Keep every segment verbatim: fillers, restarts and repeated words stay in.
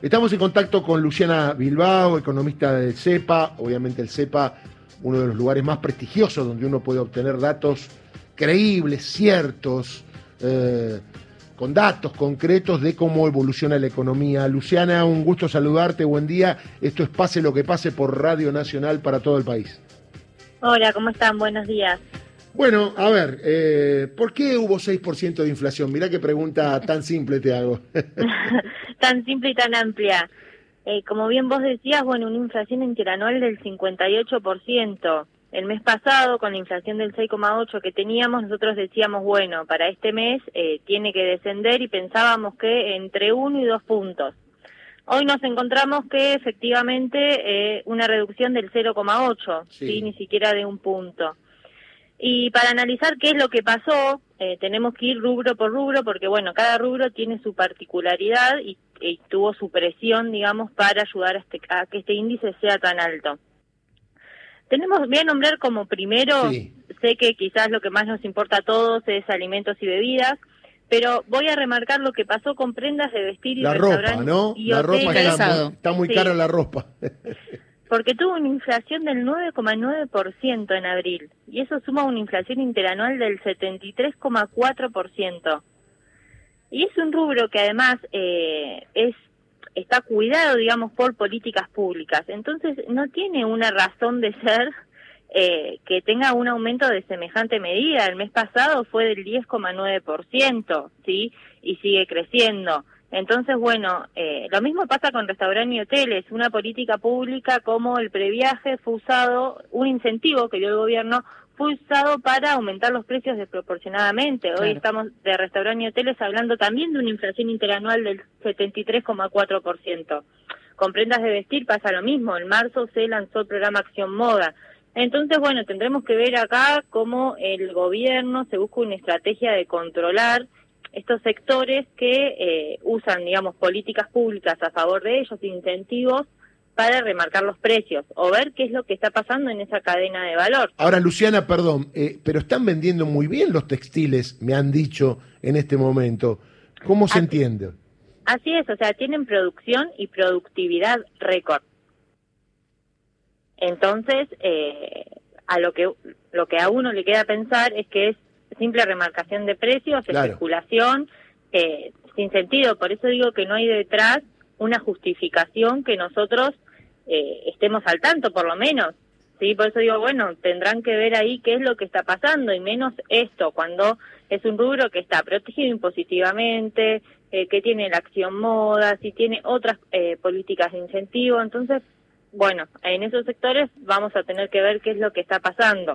Estamos en contacto con Luciana Bilbao, economista del CEPA. Obviamente el CEPA, uno de los lugares más prestigiosos donde uno puede obtener datos creíbles, ciertos, eh, con datos concretos de cómo evoluciona la economía. Luciana, un gusto saludarte, buen día. Esto es Pase lo que pase por Radio Nacional para todo el país. Hola, ¿cómo están? Buenos días. Bueno, a ver, eh, ¿por qué hubo seis por ciento de inflación? Mirá qué pregunta tan simple te hago. Tan simple y tan amplia. Eh, como bien vos decías, bueno, una inflación interanual del cincuenta y ocho por ciento. El mes pasado, con la inflación del seis coma ocho por ciento que teníamos, nosotros decíamos, bueno, para este mes eh, tiene que descender y pensábamos que entre uno y dos puntos. Hoy nos encontramos que efectivamente eh, una reducción del cero coma ocho, sí. ¿sí? Ni siquiera de un punto. Y para analizar qué es lo que pasó, eh, tenemos que ir rubro por rubro, porque bueno, cada rubro tiene su particularidad y, y tuvo su presión, digamos, para ayudar a, este, a que este índice sea tan alto. Tenemos, voy a nombrar como primero, sí. Sé que quizás lo que más nos importa a todos es alimentos y bebidas, pero voy a remarcar lo que pasó con prendas de vestir y la restaurantes. Ropa, ¿no? Y la ropa está muy, está muy sí. cara la ropa. Porque tuvo una inflación del nueve coma nueve por ciento en abril, y eso suma una inflación interanual del setenta y tres coma cuatro por ciento. Y es un rubro que además eh, es está cuidado, digamos, por políticas públicas. Entonces no tiene una razón de ser eh, que tenga un aumento de semejante medida. El mes pasado fue del diez coma nueve por ciento, ¿sí? Y sigue creciendo. Entonces, bueno, eh, lo mismo pasa con restaurantes y hoteles. Una política pública como el previaje fue usado, un incentivo que dio el gobierno, fue usado para aumentar los precios desproporcionadamente. Claro. Hoy estamos de restaurantes y hoteles hablando también de una inflación interanual del setenta y tres coma cuatro por ciento. Con prendas de vestir pasa lo mismo. En marzo se lanzó el programa Acción Moda. Entonces, bueno, tendremos que ver acá cómo el gobierno se busca una estrategia de controlar estos sectores que eh, usan, digamos, políticas públicas a favor de ellos, incentivos para remarcar los precios o ver qué es lo que está pasando en esa cadena de valor. Ahora, Luciana, perdón, eh, pero están vendiendo muy bien los textiles, me han dicho en este momento. ¿Cómo se así, entiende? Así es, o sea, tienen producción y productividad récord. Entonces, eh, a lo que lo que a uno le queda pensar es que es simple remarcación de precios, claro. Especulación, eh, sin sentido. Por eso digo que no hay detrás una justificación que nosotros eh, estemos al tanto, por lo menos. Sí, por eso digo, bueno, tendrán que ver ahí qué es lo que está pasando, y menos esto, cuando es un rubro que está protegido impositivamente, eh, que tiene la Acción Moda, si tiene otras eh, políticas de incentivo. Entonces, bueno, en esos sectores vamos a tener que ver qué es lo que está pasando.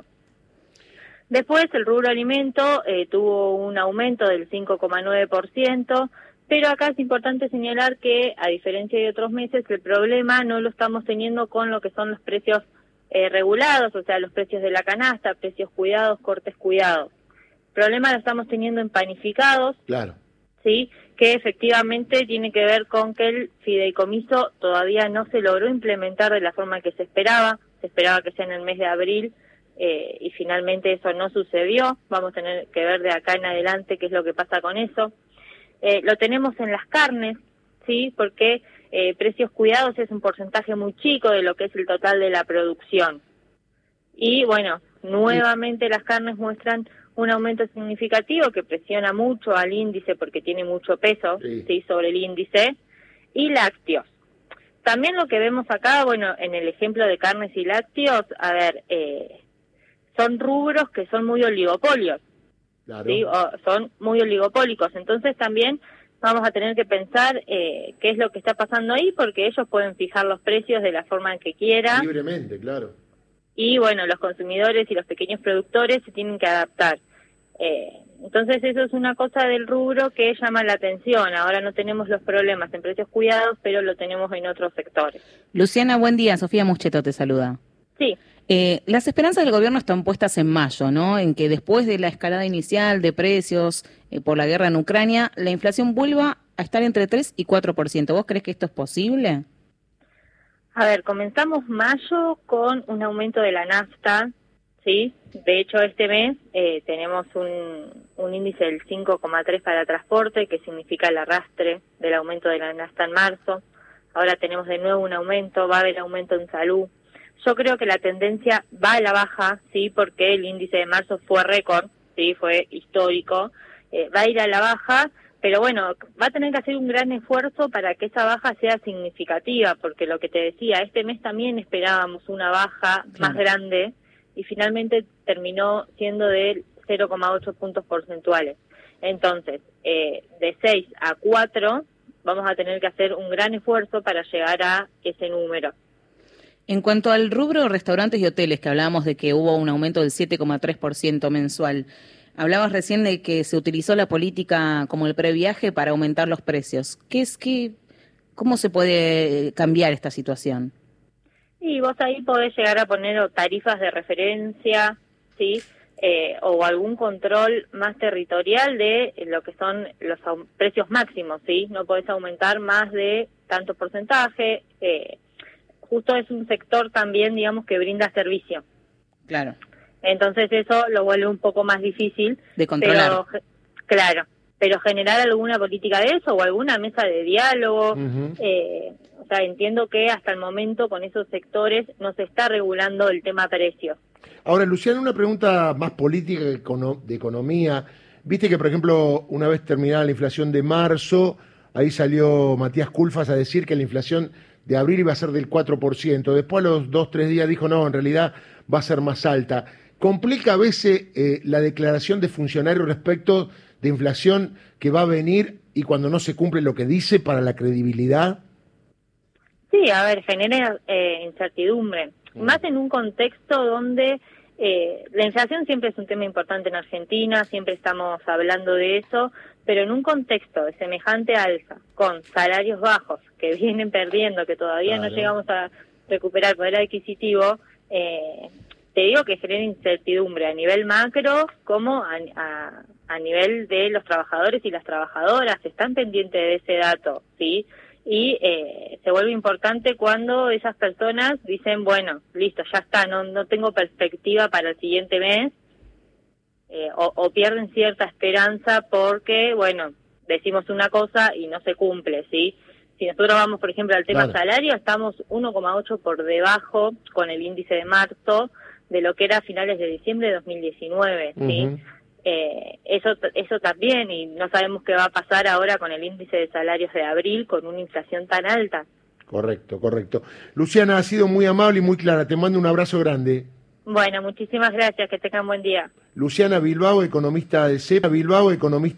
Después, el rubro alimento eh, tuvo un aumento del cinco coma nueve por ciento, pero acá es importante señalar que, a diferencia de otros meses, el problema no lo estamos teniendo con lo que son los precios eh, regulados, o sea, los precios de la canasta, precios cuidados, cortes cuidados. El problema lo estamos teniendo en panificados, claro. ¿sí? Que efectivamente tiene que ver con que el fideicomiso todavía no se logró implementar de la forma que se esperaba, se esperaba que sea en el mes de abril, Eh, y finalmente eso no sucedió. Vamos a tener que ver de acá en adelante qué es lo que pasa con eso. Eh, lo tenemos en las carnes, ¿sí? Porque eh, precios cuidados es un porcentaje muy chico de lo que es el total de la producción. Y bueno, nuevamente las carnes muestran un aumento significativo que presiona mucho al índice porque tiene mucho peso, sí. ¿sí? Sobre el índice. Y lácteos. También lo que vemos acá, bueno, en el ejemplo de carnes y lácteos, a ver, eh, son rubros que son muy oligopolios, claro. ¿Sí? O son muy oligopólicos. Entonces también vamos a tener que pensar eh, qué es lo que está pasando ahí, porque ellos pueden fijar los precios de la forma en que quieran. Libremente, claro. Y bueno, los consumidores y los pequeños productores se tienen que adaptar. Eh, entonces eso es una cosa del rubro que llama la atención. Ahora no tenemos los problemas en precios cuidados, pero lo tenemos en otros sectores. Luciana, buen día. Sofía Muscheto te saluda. Sí. Eh, las esperanzas del gobierno están puestas en mayo, ¿no? En que después de la escalada inicial de precios eh, por la guerra en Ucrania, la inflación vuelva a estar entre tres y cuatro por ciento. ¿Vos crees que esto es posible? A ver, comenzamos mayo con un aumento de la nafta, ¿sí? De hecho, este mes eh, tenemos un, un índice del cinco coma tres para transporte, que significa el arrastre del aumento de la nafta en marzo. ahora tenemos de nuevo un aumento, va a haber aumento en salud. Yo creo que la tendencia va a la baja, sí, porque el índice de marzo fue récord, sí, fue histórico, eh, va a ir a la baja, pero bueno, va a tener que hacer un gran esfuerzo para que esa baja sea significativa, porque lo que te decía, este mes también esperábamos una baja claro. más grande y finalmente terminó siendo de cero coma ocho puntos porcentuales. Entonces, eh, de seis a cuatro vamos a tener que hacer un gran esfuerzo para llegar a ese número. En cuanto al rubro restaurantes y hoteles, que hablábamos de que hubo un aumento del siete coma tres por ciento mensual, hablabas recién de que se utilizó la política como el previaje para aumentar los precios. ¿Qué es que, cómo se puede cambiar esta situación? Y vos ahí podés llegar a poner tarifas de referencia, ¿sí? Eh, o algún control más territorial de lo que son los precios máximos, ¿sí? No podés aumentar más de tanto porcentaje. Eh, justo es un sector también, digamos, que brinda servicio. Claro. Entonces eso lo vuelve un poco más difícil. De controlar. Pero, claro, pero generar alguna política de eso o alguna mesa de diálogo. Uh-huh. eh, o sea, entiendo que hasta el momento con esos sectores no se está regulando el tema precios. Ahora, Luciana, una pregunta más política que de economía. Viste que, por ejemplo, una vez terminada la inflación de marzo, ahí salió Matías Culfas a decir que la inflación de abril iba a ser del cuatro por ciento. Después, a los dos, tres días, dijo, no, en realidad va a ser más alta. ¿Complica a veces eh, la declaración de funcionarios respecto de inflación que va a venir y cuando no se cumple lo que dice para la credibilidad? Sí, a ver, genera eh, incertidumbre. Mm. Más en un contexto donde eh, la inflación siempre es un tema importante en Argentina, siempre estamos hablando de eso, pero en un contexto de semejante alza, con salarios bajos que vienen perdiendo, que todavía claro. no llegamos a recuperar poder adquisitivo, eh, te digo que genera incertidumbre a nivel macro como a, a, a nivel de los trabajadores y las trabajadoras, están pendientes de ese dato, ¿sí? Y eh, se vuelve importante cuando esas personas dicen, bueno, listo, ya está, no, no tengo perspectiva para el siguiente mes, eh, o, o pierden cierta esperanza porque, bueno, decimos una cosa y no se cumple, ¿sí? Si nosotros vamos, por ejemplo, al tema claro. salario, estamos uno coma ocho por debajo con el índice de marzo de lo que era a finales de diciembre de dos mil diecinueve, ¿sí? Uh-huh. Eh, eso eso también, y no sabemos qué va a pasar ahora con el índice de salarios de abril con una inflación tan alta. Correcto, correcto. Luciana, ha sido muy amable y muy clara. Te mando un abrazo grande. Bueno, muchísimas gracias. Que tengan buen día. Luciana Bilbao, economista de CEPA. Bilbao, economista